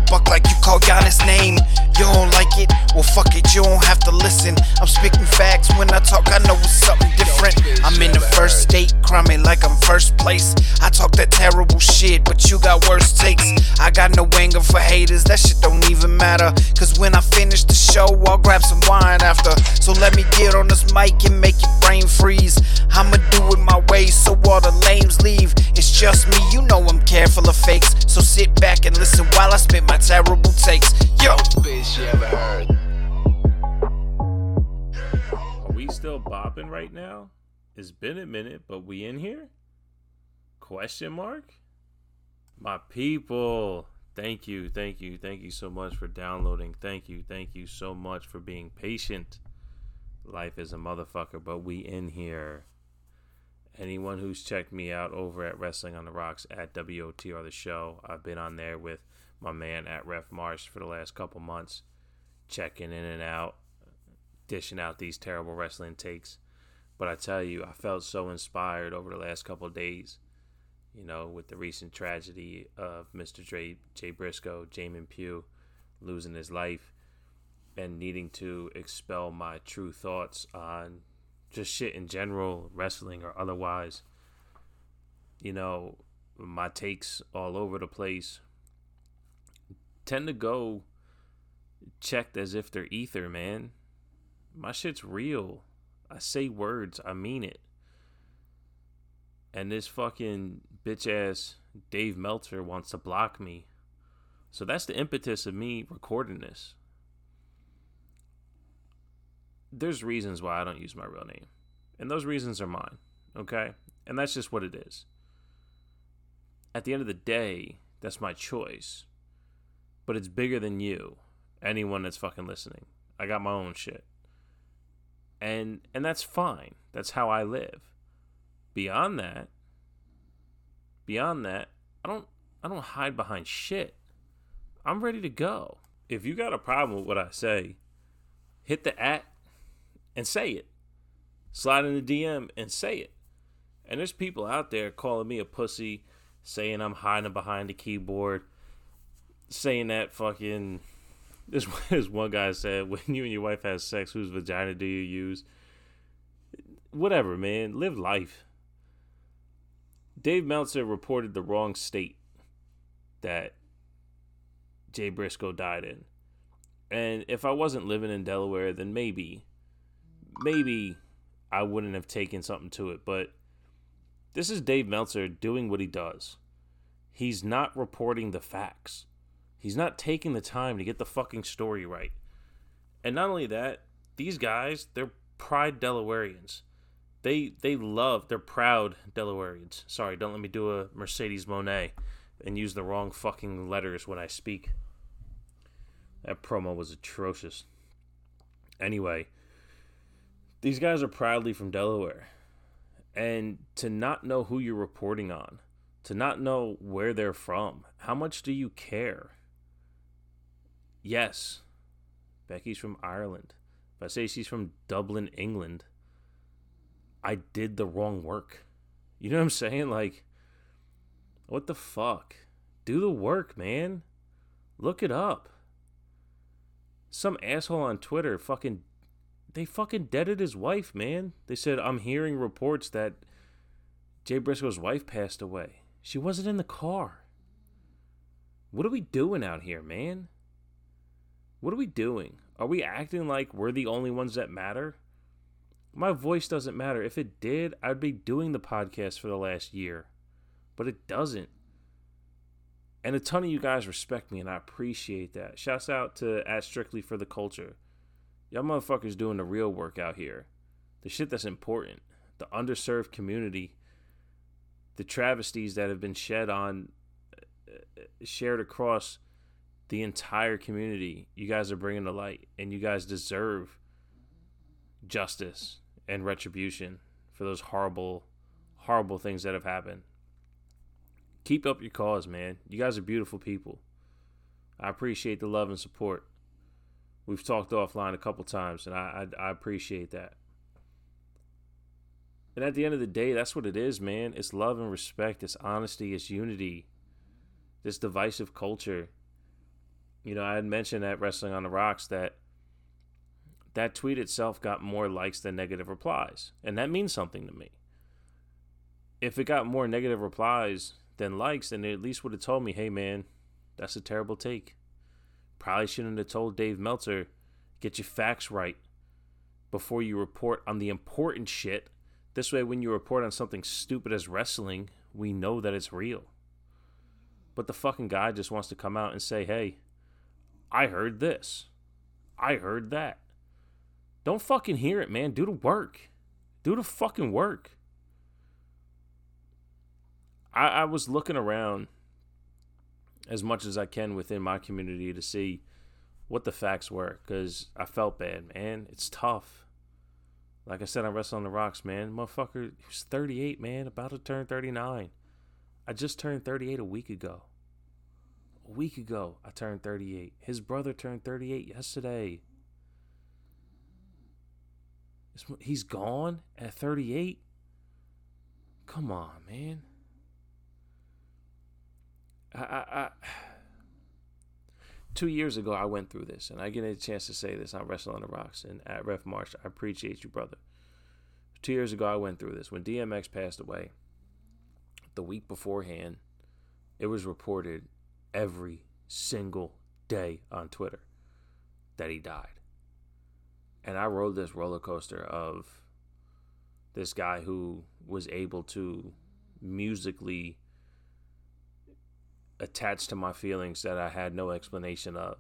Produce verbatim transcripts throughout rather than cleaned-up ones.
buck like you call Giannis' name. You don't like it? Well, fuck it, you don't have to listen. I'm speaking facts when I talk, I know it's something different. I'm in the first state, crumbing like I'm first place. I talk that terrible shit, but you got worse takes. I got no anger for haters, that shit don't even matter. Cause when I finish the show, I'll grab some wine after. So let me get on this mic and make your brain freeze. I'ma do it my way so all the lames leave. It's just me, you know I'm careful of fakes. So sit back and listen while I spit my terrible takes. Yo, bitch, you ever heard? Are we still bopping right now? It's been a minute, but we in here? Question mark? My people, thank you, thank you, thank you so much for downloading. Thank you, thank you so much for being patient. Life is a motherfucker, but we in here. Anyone who's checked me out over at Wrestling on the Rocks at W O T R The Show, I've been on there with my man at Ref Marsh for the last couple months, checking in and out, dishing out these terrible wrestling takes. But I tell you, I felt so inspired over the last couple of days, you know, with the recent tragedy of Mister Jay, Jay Briscoe, Jamin Pugh, losing his life, and needing to expel my true thoughts on just shit in general, wrestling or otherwise. You know, my takes all over the place tend to go checked as if they're ether, man. My shit's real. I say words, I mean it. And this fucking bitch ass Dave Meltzer wants to block me. So that's the impetus of me recording this. There's reasons why I don't use my real name. And those reasons are mine, okay? And that's just what it is. At the end of the day, that's my choice. But it's bigger than you, anyone that's fucking listening. I got my own shit. And and that's fine. That's how I live. Beyond that, beyond that, I don't I don't hide behind shit. I'm ready to go. If you got a problem with what I say, hit the at and say it. Slide in the D M and say it. And there's people out there calling me a pussy, saying I'm hiding behind the keyboard, saying that fucking... This, this one guy said, when you and your wife have sex, whose vagina do you use? Whatever, man. Live life. Dave Meltzer reported the wrong state that Jay Briscoe died in. And if I wasn't living in Delaware, then maybe, maybe I wouldn't have taken something to it. But this is Dave Meltzer doing what he does. He's not reporting the facts. He's not taking the time to get the fucking story right. And not only that, these guys, they're pride Delawareans. They they love, they're proud Delawareans. Sorry, don't let me do a Mercedes Monet and use the wrong fucking letters when I speak. That promo was atrocious. Anyway, these guys are proudly from Delaware. And to not know who you're reporting on, to not know where they're from, how much do you care? Yes, Becky's from Ireland. If I say she's from Dublin, England, I did the wrong work. You know what I'm saying? Like, what the fuck? Do the work, man. Look it up. Some asshole on Twitter fucking, they fucking deaded his wife, man. They said, I'm hearing reports that Jay Briscoe's wife passed away. She wasn't in the car. What are we doing out here, man? What are we doing? Are we acting like we're the only ones that matter? My voice doesn't matter. If it did, I'd be doing the podcast for the last year. But it doesn't. And a ton of you guys respect me, and I appreciate that. Shouts out to at Strictly for the Culture. Y'all motherfuckers doing the real work out here. The shit that's important. The underserved community. The travesties that have been shed on, shared across the entire community. You guys are bringing to light, and you guys deserve justice and retribution for those horrible, horrible things that have happened. Keep up your cause, man. You guys are beautiful people. I appreciate the love and support. We've talked offline a couple times, and I, I, I appreciate that. And at the end of the day, that's what it is, man. It's love and respect. It's honesty. It's unity. This divisive culture You know, I had mentioned at Wrestling on the Rocks that that tweet itself got more likes than negative replies. And that means something to me. If it got more negative replies than likes, then it at least would have told me, hey, man, that's a terrible take. Probably shouldn't have told Dave Meltzer, get your facts right before you report on the important shit. This way, when you report on something stupid as wrestling, we know that it's real. But the fucking guy just wants to come out and say, hey, I heard this. I heard that. Don't fucking hear it, man. Do the work. Do the fucking work. I, I was looking around as much as I can within my community to see what the facts were, because I felt bad, man. It's tough. Like I said, I Wrestle on the Rocks, man. Motherfucker, he was thirty-eight, man, about to turn thirty-nine. I just turned thirty-eight a week ago. A week ago, I turned thirty-eight. His brother turned thirty-eight yesterday. He's gone at thirty-eight? Come on, man. I, I, I, two years ago, I went through this, and I get a chance to say this on Wrestle on the Rocks and at Ref March. I appreciate you, brother. Two years ago, I went through this. When D M X passed away, the week beforehand, it was reported every single day on Twitter that he died. And I rode this roller coaster of this guy who was able to musically attach to my feelings that I had no explanation of.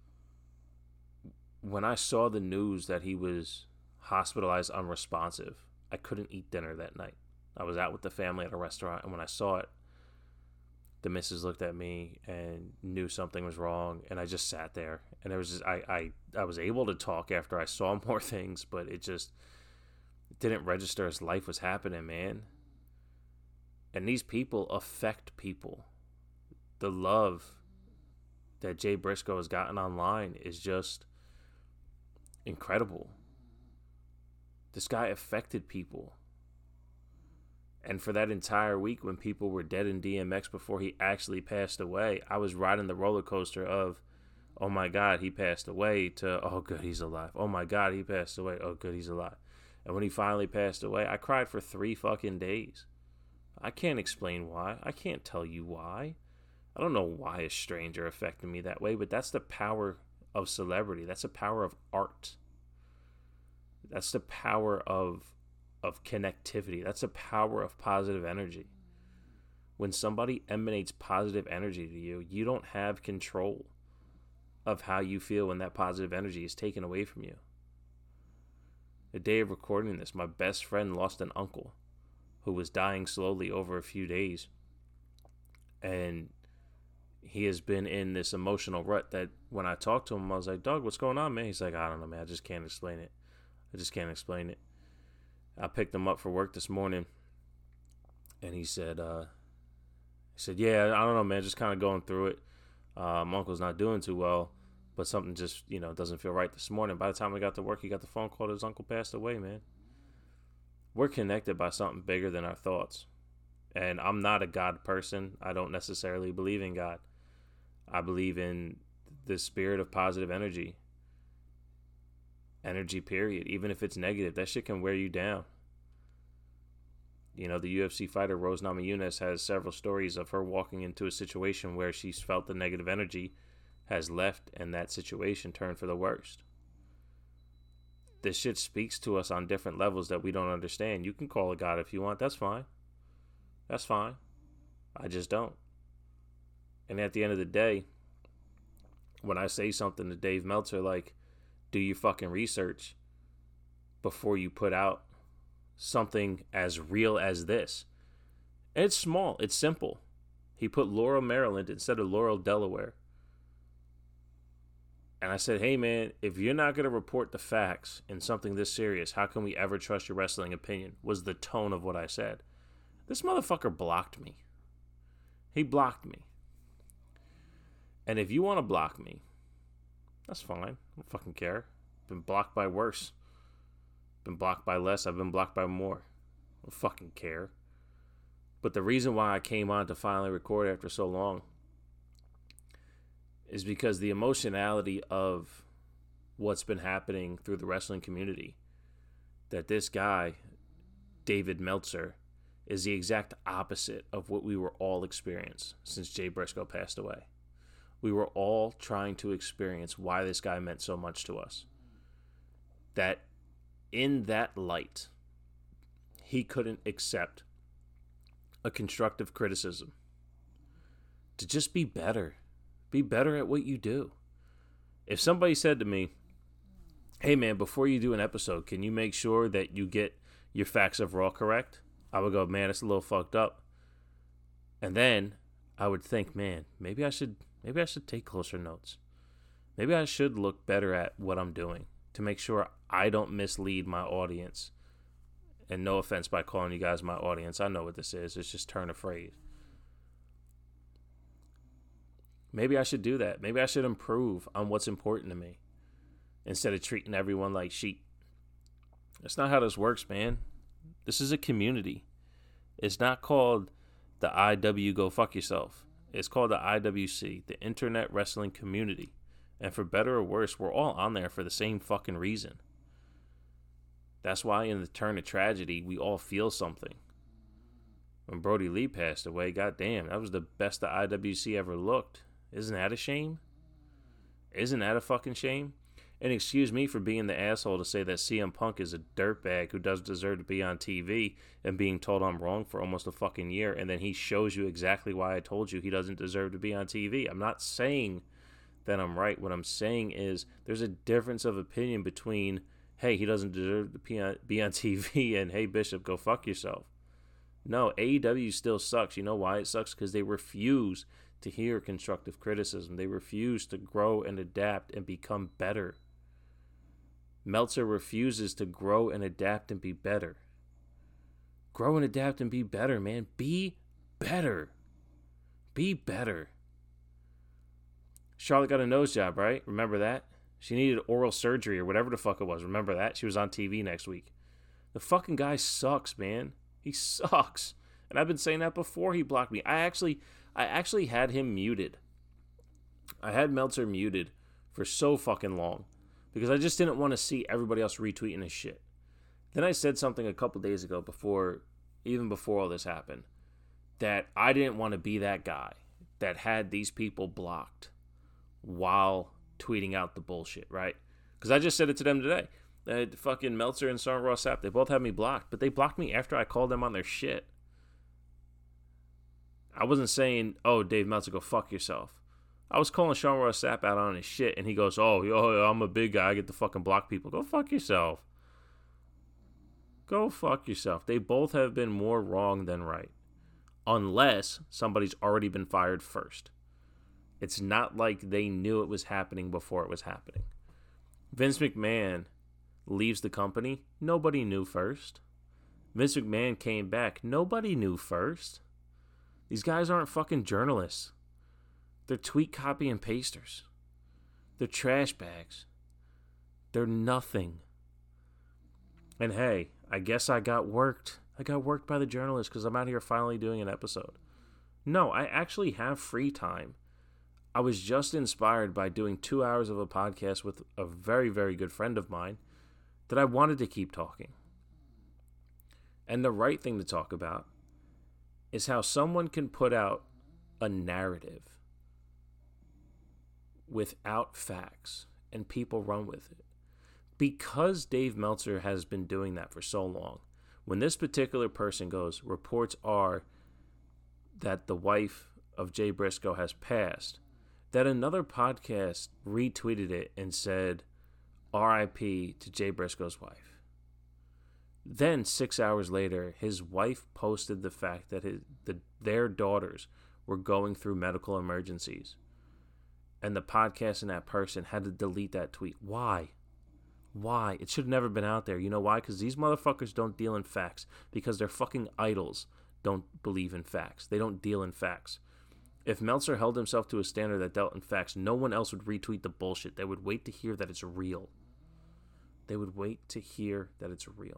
When I saw the news that he was hospitalized unresponsive, I couldn't eat dinner that night. I was out with the family at a restaurant, and when I saw it, the missus looked at me and knew something was wrong, and I just sat there. And there was just, I, I, I was able to talk after I saw more things, but it just it didn't register as life was happening, man. And these people affect people. The love that Jay Briscoe has gotten online is just incredible. This guy affected people. And for that entire week when people were dead in D M X before he actually passed away, I was riding the roller coaster of, oh my God, he passed away, to, oh good, he's alive. Oh my God, he passed away. Oh good, he's alive. And when he finally passed away, I cried for three fucking days. I can't explain why. I can't tell you why. I don't know why a stranger affected me that way, but that's the power of celebrity. That's the power of art. That's the power of of connectivity. That's the power of positive energy. When somebody emanates positive energy to you, you don't have control of how you feel when that positive energy is taken away from you. The day of recording this, my best friend lost an uncle who was dying slowly over a few days. And he has been in this emotional rut that when I talked to him, I was like, Doug, what's going on, man? He's like, I don't know, man. I just can't explain it. I just can't explain it. I picked him up for work this morning, and he said, uh, he said, yeah, I don't know, man, just kind of going through it. Uh, my uncle's not doing too well, but something just, you know, doesn't feel right this morning. By the time I got to work, he got the phone call that his uncle passed away, man. We're connected by something bigger than our thoughts. And I'm not a God person. I don't necessarily believe in God. I believe in the spirit of positive energy. Energy, period. Even if it's negative, that shit can wear you down. You know, the U F C fighter Rose Namajunas has several stories of her walking into a situation where she's felt the negative energy has left, and that situation turned for the worst. This shit speaks to us on different levels that we don't understand. You can call it God if you want. That's fine. That's fine. I just don't. And at the end of the day, when I say something to Dave Meltzer like, do your fucking research before you put out something as real as this. And it's small. It's simple. He put Laurel, Maryland instead of Laurel, Delaware. And I said, hey, man, if you're not going to report the facts in something this serious, how can we ever trust your wrestling opinion? Was the tone of what I said. This motherfucker blocked me. He blocked me. And if you want to block me, that's fine. I don't fucking care. Been blocked by worse. Been blocked by less. I've been blocked by more. I don't fucking care. But the reason why I came on to finally record after so long is because the emotionality of what's been happening through the wrestling community, that this guy, David Meltzer, is the exact opposite of what we were all experiencing since Jay Briscoe passed away. We were all trying to experience why this guy meant so much to us. That in that light, he couldn't accept a constructive criticism. To just be better. Be better at what you do. If somebody said to me, hey man, before you do an episode, can you make sure that you get your facts of Raw correct? I would go, man, it's a little fucked up. And then I would think, man, maybe I should maybe I should take closer notes. Maybe I should look better at what I'm doing to make sure I don't mislead my audience. And no offense by calling you guys my audience. I know what this is. It's just turn a phrase. Maybe I should do that. Maybe I should improve on what's important to me instead of treating everyone like sheep. That's not how this works, man. This is a community. It's not called the I W Go Fuck Yourself. It's called the I W C, the Internet Wrestling Community. And for better or worse, we're all on there for the same fucking reason. That's why in the turn of tragedy, we all feel something. When Brody Lee passed away, goddamn, that was the best the I W C ever looked. Isn't that a shame? Isn't that a fucking shame? And excuse me for being the asshole to say that C M Punk is a dirtbag who doesn't deserve to be on T V and being told I'm wrong for almost a fucking year, and then he shows you exactly why I told you he doesn't deserve to be on T V. I'm not saying that I'm right. What I'm saying is there's a difference of opinion between, hey, he doesn't deserve to be on, be on T V, and hey, Bishop, go fuck yourself. No, A E W still sucks. You know why it sucks? Because they refuse to hear constructive criticism. They refuse to grow and adapt and become better. Meltzer refuses to grow and adapt and be better. Grow and adapt and be better, man. Be better. Be better. Charlotte got a nose job, right? Remember that? She needed oral surgery or whatever the fuck it was. Remember that? She was on T V next week. The fucking guy sucks, man. He sucks. And I've been saying that before he blocked me. I actually, I actually had him muted. I had Meltzer muted for so fucking long because I just didn't want to see everybody else retweeting his shit. Then I said something a couple days ago before, even before all this happened, that I didn't want to be that guy that had these people blocked while tweeting out the bullshit, right? Because I just said it to them today. Uh, fucking Meltzer and Sean Ross Sapp, they both had me blocked, but they blocked me after I called them on their shit. I wasn't saying, oh, Dave Meltzer, go fuck yourself. I was calling Sean Ross Sapp out on his shit, and he goes, oh, yo, I'm a big guy, I get to fucking block people. Go fuck yourself. Go fuck yourself. They both have been more wrong than right. Unless somebody's already been fired first. It's not like they knew it was happening before it was happening. Vince McMahon leaves the company. Nobody knew first. Vince McMahon came back. Nobody knew first. These guys aren't fucking journalists. They're tweet copy and pasters. They're trash bags. They're nothing. And hey, I guess I got worked. I got worked by the journalists because I'm out here finally doing an episode. No, I actually have free time. I was just inspired by doing two hours of a podcast with a very, very good friend of mine that I wanted to keep talking. And the right thing to talk about is how someone can put out a narrative without facts and people run with it. Because Dave Meltzer has been doing that for so long, when this particular person goes, reports are that the wife of Jay Briscoe has passed, that another podcast retweeted it and said, R I P to Jay Briscoe's wife. Then, six hours later, his wife posted the fact that his, the, their daughters were going through medical emergencies. And the podcast and that person had to delete that tweet. Why? Why? It should have never been out there. You know why? Because these motherfuckers don't deal in facts. Because their fucking idols don't believe in facts. They don't deal in facts. If Meltzer held himself to a standard that dealt in facts, no one else would retweet the bullshit. They would wait to hear that it's real. They would wait to hear that it's real.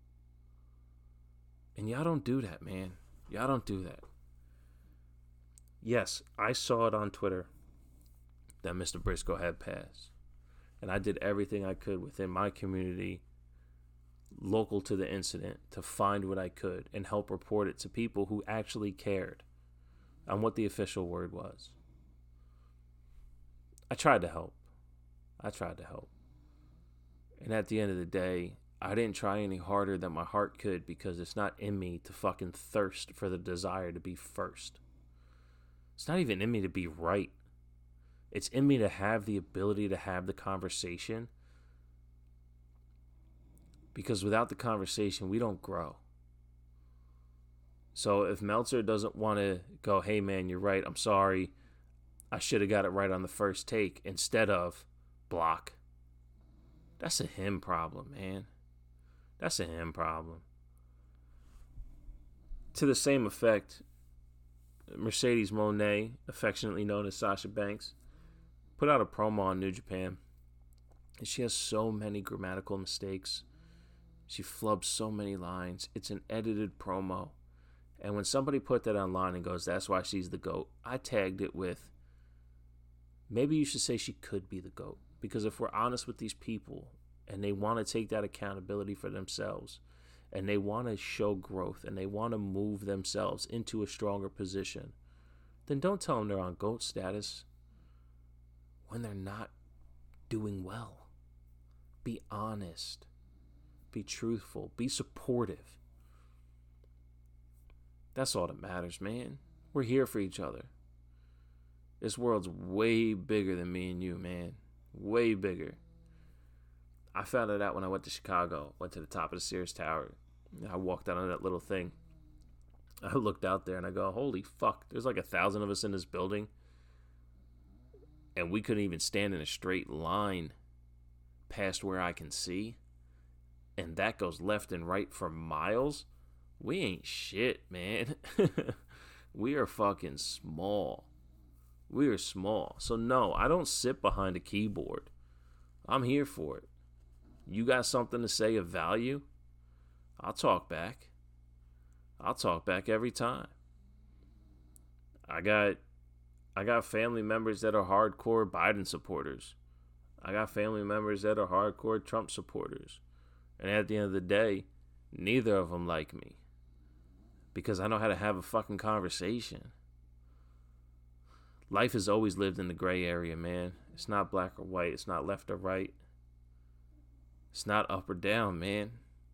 And y'all don't do that, man. Y'all don't do that. Yes, I saw it on Twitter. that Mister Briscoe had passed. And I did everything I could within my community, local to the incident, to find what I could and help report it to people who actually cared on what the official word was. I tried to help. I tried to help. And at the end of the day, I didn't try any harder than my heart could, because it's not in me to fucking thirst for the desire to be first. It's not even in me to be right. It's in me to have the ability to have the conversation. Because without the conversation, we don't grow. So if Meltzer doesn't want to go, hey man, you're right, I'm sorry, I should have got it right on the first take, instead of block, that's a him problem, man. That's a him problem. To the same effect, Mercedes Moné, affectionately known as Sasha Banks, put out a promo on New Japan. And she has so many grammatical mistakes. She flubs so many lines. It's an edited promo. And when somebody put that online and goes, that's why she's the GOAT, I tagged it with, maybe you should say she could be the GOAT. Because if we're honest with these people, and they want to take that accountability for themselves, and they want to show growth, and they want to move themselves into a stronger position, then don't tell them they're on GOAT status when they're not doing well. Be honest. Be truthful. Be supportive. That's all that matters, man. We're here for each other. This world's way bigger than me and you, man. Way bigger. I found it out when I went to Chicago. Went to the top of the Sears Tower. I walked out on that little thing. I looked out there and I go, holy fuck. There's like a thousand of us in this building. And we couldn't even stand in a straight line past where I can see. And that goes left and right for miles. We ain't shit, man. We are fucking small. We are small. So no, I don't sit behind a keyboard. I'm here for it. You got something to say of value? I'll talk back. I'll talk back every time. I got I got family members that are hardcore Biden supporters. I got family members that are hardcore Trump supporters. And at the end of the day, neither of them like me. Because I know how to have a fucking conversation. Life has always lived in the gray area, man. It's not black or white. It's not left or right. It's not up or down, man.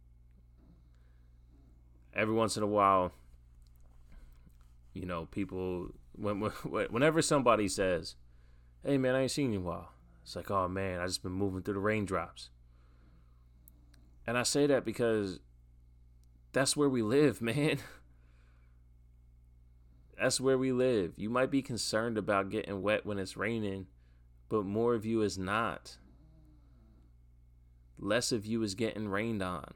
Every once in a while, you know, people, when, whenever somebody says, hey, man, I ain't seen you in a while. It's like, oh, man, I just been moving through the raindrops. And I say that because that's where we live, man. That's where we live. You might be concerned about getting wet when it's raining, but more of you is not. Less of you is getting rained on.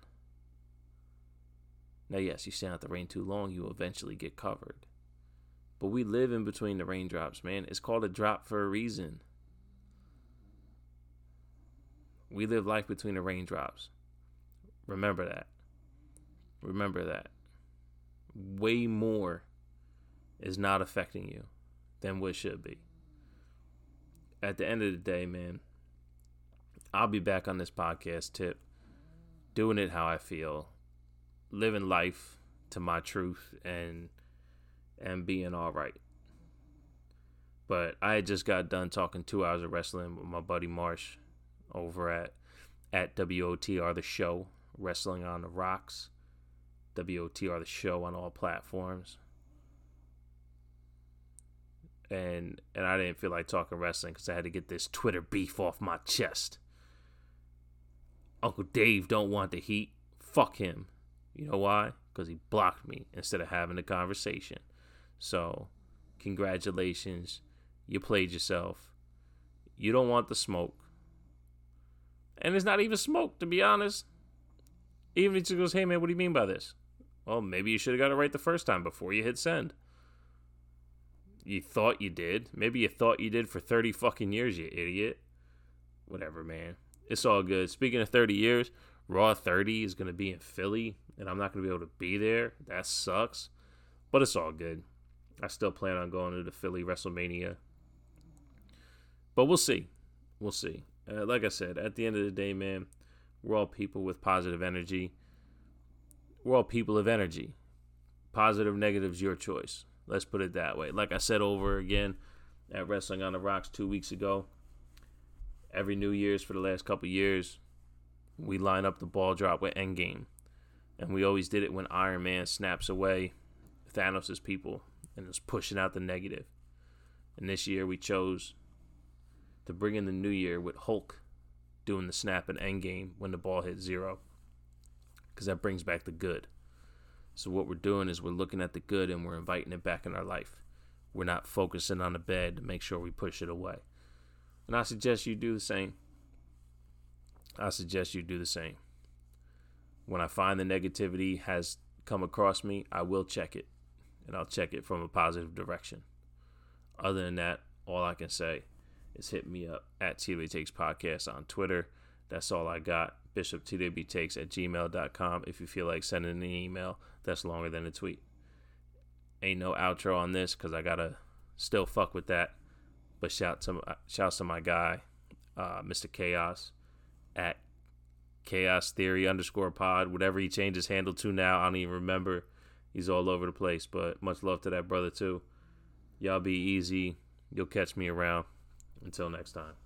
Now, yes, you stand out the rain too long, you will eventually get covered. But we live in between the raindrops, man. It's called a drop for a reason. We live life between the raindrops. Remember that. Remember that. Way more is not affecting you than what should be. At the end of the day, man, I'll be back on this podcast tip, doing it how I feel, living life to my truth, and and being all right. But I had just got done talking two hours of wrestling with my buddy Marsh over at at W O T R The Show, Wrestling on the Rocks. W O T R The Show on all platforms. And and I didn't feel like talking wrestling because I had to get this Twitter beef off my chest. Uncle Dave don't want the heat. Fuck him. You know why? Because he blocked me instead of having the conversation. So, congratulations. You played yourself. You don't want the smoke. And it's not even smoke, to be honest. Even if he goes, hey man, what do you mean by this? Well, maybe you should have got it right the first time before you hit send. You thought you did. Maybe you thought you did for thirty fucking years, you idiot. Whatever, man. It's all good. Speaking of thirty years, Raw thirty is going to be in Philly, and I'm not going to be able to be there. That sucks. But it's all good. I still plan on going to the Philly WrestleMania. But we'll see. We'll see. Uh, like I said, at the end of the day, man, we're all people with positive energy. We're all people of energy. Positive, negative's your choice. Let's put it that way. Like I said over again at Wrestling on the Rocks two weeks ago, every New Year's for the last couple years, we line up the ball drop with Endgame. And we always did it when Iron Man snaps away Thanos' people and is pushing out the negative. And this year we chose to bring in the new year with Hulk doing the snap in Endgame when the ball hits zero. Because that brings back the good. So what we're doing is we're looking at the good and we're inviting it back in our life. We're not focusing on the bad to make sure we push it away. And I suggest you do the same. I suggest you do the same. When I find the negativity has come across me, I will check it. And I'll check it from a positive direction. Other than that, all I can say is hit me up at T W Takes Podcast on Twitter. That's all I got. Bishop T W Takes at gmail dot com if you feel like sending an email that's longer than a tweet. Ain't no outro on this because I got to still fuck with that. But shout to, shouts to my guy, uh, Mister Chaos, at Chaos Theory underscore pod. Whatever he changed his handle to now, I don't even remember. He's all over the place. But much love to that brother too. Y'all be easy. You'll catch me around. Until next time.